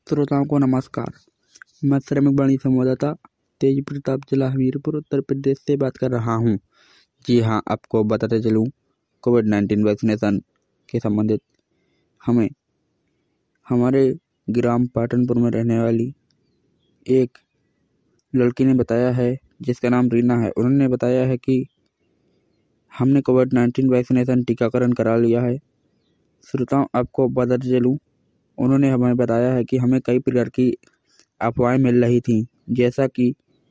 श्रोताओं को नमस्कार। मैं श्रमिक वाणी संवाददाता तेज प्रताप, जिला हमीरपुर, उत्तर प्रदेश से बात कर रहा हूं। जी हां, आपको बताते चलूं कोविड-19 वैक्सीनेशन के संबंधित हमें हमारे ग्राम पाटनपुर में रहने वाली एक लड़की ने बताया है, जिसका नाम रीना है। उन्होंने बताया है कि हमने कोविड-19 वैक्सीनेशन टीकाकरण करा लिया है। श्रोताओं, आपको बताते चलूं, उन्होंने हमें बताया है कि हमें कई प्रकार की अफवाहें मिल रही थी, जैसा कि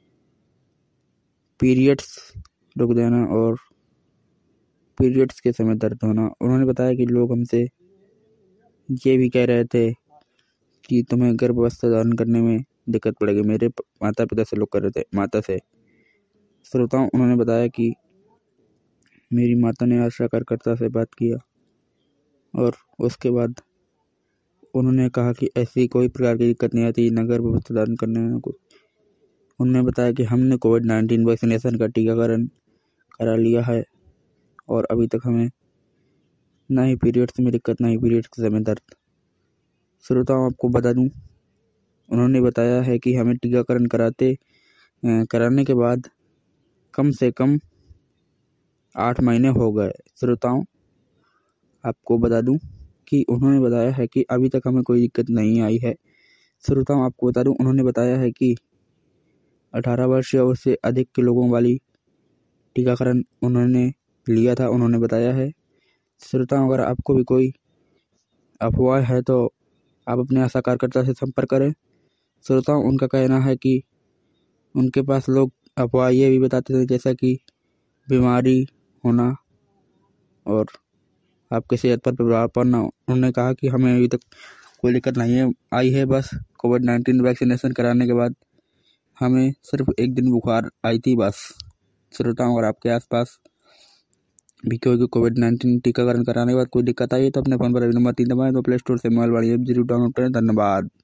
पीरियड्स रुक जाना और पीरियड्स के समय दर्द होना। उन्होंने बताया कि लोग हमसे ये भी कह रहे थे कि तुम्हें गर्भावस्था धारण करने में दिक्कत पड़ेगी। मेरे माता पिता से लोग कर रहे थे, माता से। श्रोताओं, उन्होंने बताया कि मेरी माता ने आशा कार्यकर्ता से बात किया और उसके बाद उन्होंने कहा कि ऐसी कोई प्रकार की दिक्कत नहीं आती, न गर्भावस्था धारण करने में कुछ। उन्होंने बताया कि हमने कोविड-19 वैक्सीनेशन का टीकाकरण करा लिया है और अभी तक हमें ना ही पीरियड्स में दिक्कत, ना ही पीरियड्स के समय दर्द। श्रोताओं, आपको बता दूं, उन्होंने बताया है कि हमें टीकाकरण कराने के बाद कम से कम 8 महीने हो गए। श्रोताओं, आपको बता दूं कि उन्होंने बताया है कि अभी तक हमें कोई दिक्कत नहीं आई है। श्रोताओं, आपको बता दूं, उन्होंने बताया है कि 18 वर्ष या उससे अधिक के लोगों वाली टीकाकरण उन्होंने लिया था, उन्होंने बताया है। श्रोताओं, अगर आपको भी कोई अफवाह है तो आप अपने आशा कार्यकर्ता से संपर्क करें। श्रोताओं, उनका कहना है कि उनके पास लोग अफवाह ये भी बताते थे, जैसा कि बीमारी होना और आपके सेहत पर प्रभाव पड़ना। उन्होंने कहा कि हमें अभी तक कोई दिक्कत नहीं आई है। बस कोविड-19 वैक्सीनेशन कराने के बाद हमें सिर्फ एक दिन बुखार आई थी, बस। श्रोताओं, अगर आपके आसपास भी कोई कोविड-19 टीकाकरण कराने के बाद कोई दिक्कत आई है तो अपने फोन पर नंबर 3 दबाएं तो प्ले स्टोर से मोबाइल वाणी ऐप जरूर डाउनलोड करें। धन्यवाद।